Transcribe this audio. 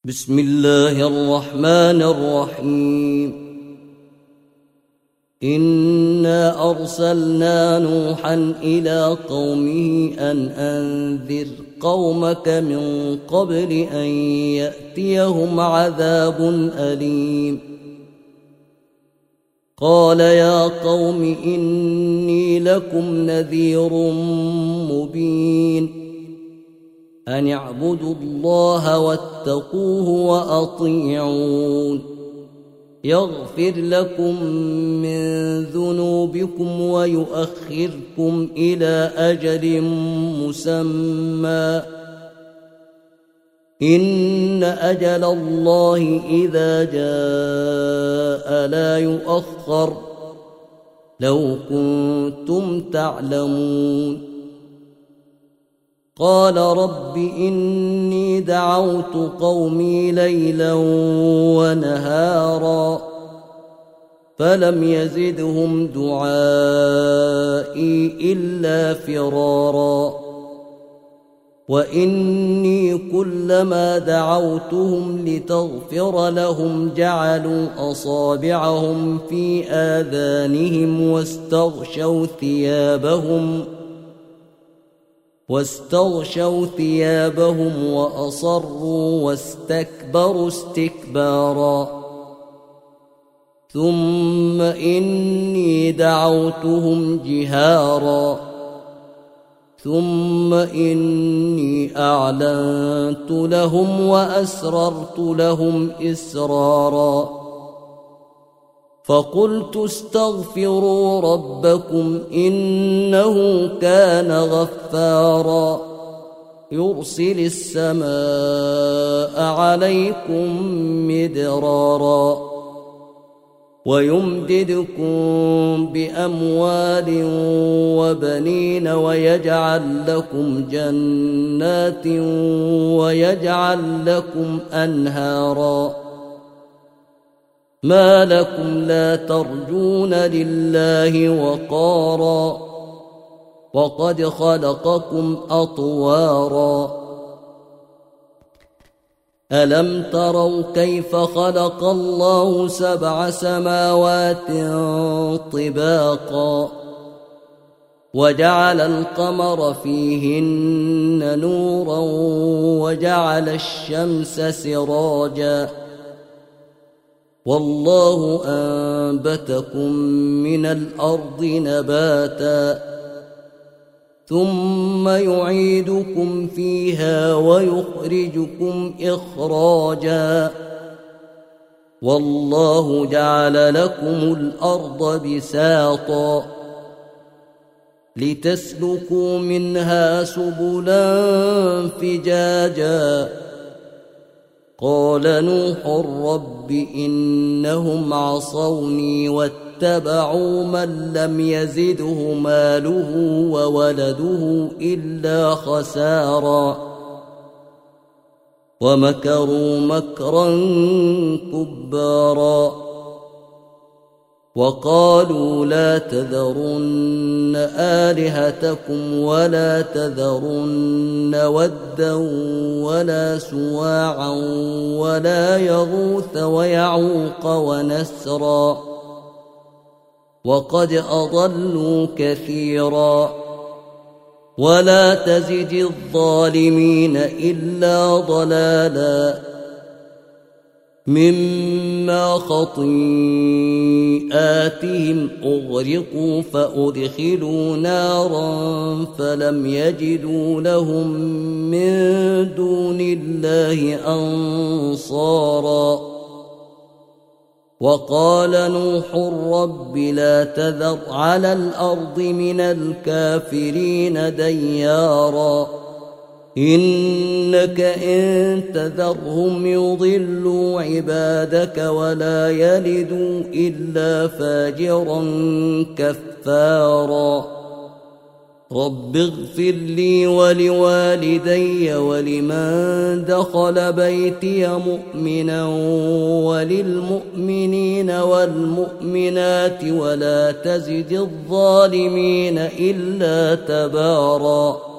بسم الله الرحمن الرحيم. إنا أرسلنا نوحا إلى قومه أن أنذر قومك من قبل أن يأتيهم عذاب أليم. قال يا قوم إني لكم نذير مبين أن اعبدوا الله واتقوه وأطيعون يغفر لكم من ذنوبكم ويؤخركم إلى أجل مسمى إن أجل الله إذا جاء لا يؤخر لو كنتم تعلمون. قال رب إني دعوت قومي ليلا ونهارا فلم يزدهم دعائي إلا فرارا وإني كلما دعوتهم لتغفر لهم جعلوا أصابعهم في آذانهم واستغشوا ثيابهم وأصروا واستكبروا استكبارا ثم إني دعوتهم جهارا ثم إني أعلنت لهم وأسررت لهم إسرارا فقلت استغفروا ربكم إنه كان غفارا يرسل السماء عليكم مدرارا ويمددكم بأموال وبنين ويجعل لكم جنات ويجعل لكم أنهارا ما لكم لا ترجون لله وقارا وقد خلقكم أطوارا ألم تروا كيف خلق الله 7 سماوات طباقا وجعل القمر فيهن نورا وجعل الشمس سراجا والله أنبتكم من الأرض نباتا ثم يعيدكم فيها ويخرجكم إخراجا والله جعل لكم الأرض بساطا لتسلكوا منها سبلا فجاجا قال نوح رب إنهم عصوني واتبعوا من لم يزده ماله وولده إلا خسارا ومكروا مكرا كبارا وقالوا لا تذرن آلهتكم ولا تذرن ودا ولا سواعا ولا يغوث ويعوق ونسرا وقد أضلوا كثيرا ولا تزد الظالمين إلا ضلالا مما خطيئاتهم أغرقوا فأدخلوا نارا فلم يجدوا لهم من دون الله أنصارا وقال نوح رب لا تذر على الأرض من الكافرين ديارا إنك إن تذرهم يضلوا عبادك ولا يلدوا إلا فاجرا كفارا رب اغفر لي ولوالدي ولمن دخل بيتي مؤمنا وللمؤمنين والمؤمنات ولا تزد الظالمين إلا تبارا